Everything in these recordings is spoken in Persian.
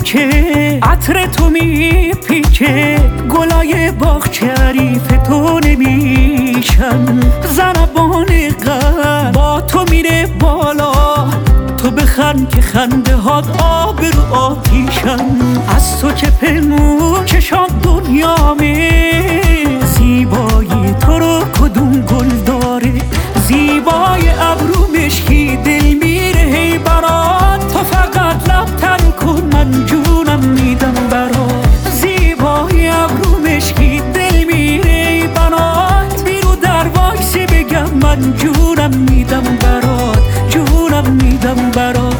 کوچه عطر تو میپیچه، گلای باغ شریف تو نمیشن، زنبان قلب با تو میره بالا، تو بخند که خنده هات آب رو آتیشن. از تو که پنهون چشام دنیامه، زیبایی تو رو کدوم گل داره، زیبای ابرو مشکی دل میره هی برات، تو فقط لب تر کن من جونم میدم برات، زیبای ابرو مشکی دل میره هی برات، بیرو در وایسی بگم من جونم میدم برات، جونم میدم برات.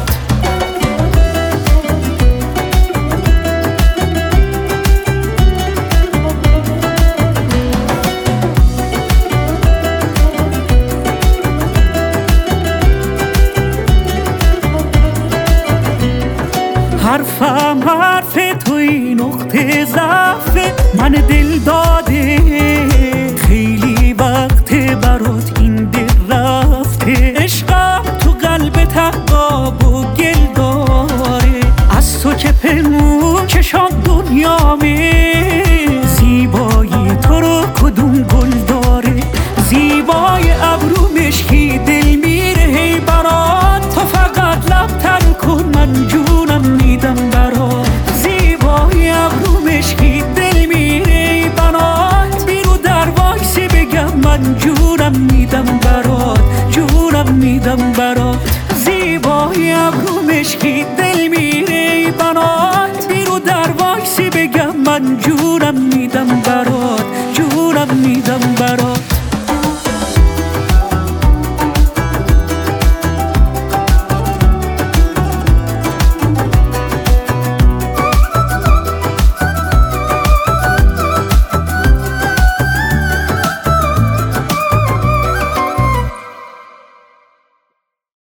حرفم حرف توی نقطه ضعف من دل داده، خیلی وقت برات این دل رفته، عشقم تو قلبت عقاب و گل داره، از تو که پنهون چشام دنیامه، زیبایی تو رو کدوم گل داره، زیبای ابرو مشکی دل میره هی برات، تو فقط لب تر کن من جونم میدم برات، زیبای ابرو مشکی دل میره برات، بیرو در وایسی بگم من جونم میدم برات، جونم میدم برات، زیبای ابرو مشکی دل میره برات، بیرو در وایسی بگم من جونم میدم